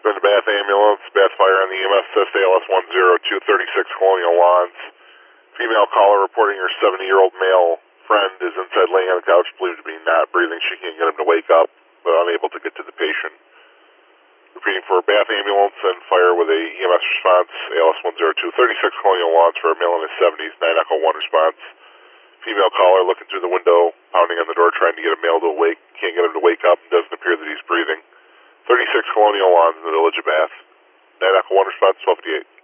Been to Bath Ambulance, Bath Fire on the EMS assist, ALS 10236 Colonial Lawns. Female caller reporting her 70-year-old male friend is inside laying on the couch, believed to be not breathing. She can't get him to wake up, but unable to get to the patient. Repeating for Bath Ambulance and Fire with a EMS response, ALS 10236 Colonial Lawns for a male in his 70s, 9 Echo 1 response. Female caller looking through the window, pounding on the door, trying to get a male to awake. Can't get him to wake up, and doesn't appear that he's breathing. 36 Colonial Lawns in the village of Bath. 9 Echo 1 response, 1258.